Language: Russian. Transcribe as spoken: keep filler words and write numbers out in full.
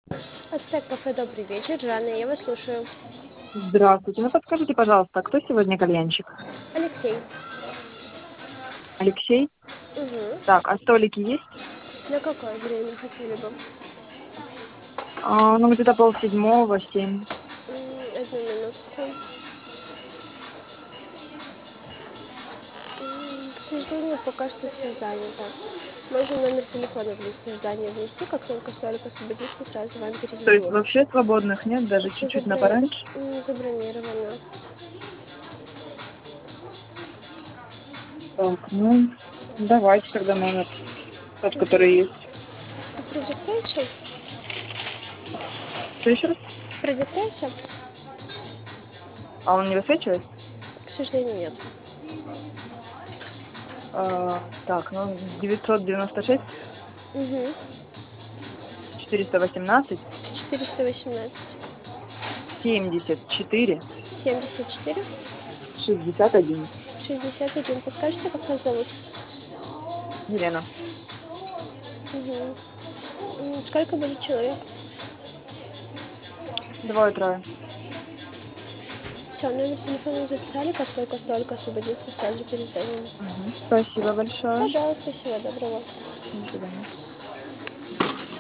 Ацтек кафе, добрый вечер. Жанна, я вас слушаю. Здравствуйте. Ну подскажите, пожалуйста, кто сегодня кальянщик? Алексей. Алексей? Угу. Так, а столики есть? На какое время хотели бы? А, ну, где-то полседьмого, семь. М, Одну минутку. М, К сожалению, пока что все занято. Можно номер телефона в лист ожидания внести, как только столик освободится, сразу вам То есть перезвоним. вообще свободных нет, даже Все чуть-чуть на заброн... пораньше? м, забронировано. Так, ну, давайте тогда номер, тот, который есть. Продиктуйте? Что еще раз? Продиктуйте? А он не высвечивает? К сожалению, нет. А, так, ну, девятьсот девяносто шесть Угу. четыреста восемнадцать четыреста восемнадцать. семьдесят четыре семьдесят четыре. шестьдесят один. шестьдесят один. Подскажите, как вас зовут? Елена. Угу. Сколько будет человек? Двое-трое. Все, номер телефона записали, как только столько освободится, сразу перезвоним. Мгм. Спасибо большое. Пожалуйста, всего доброго. До свидания.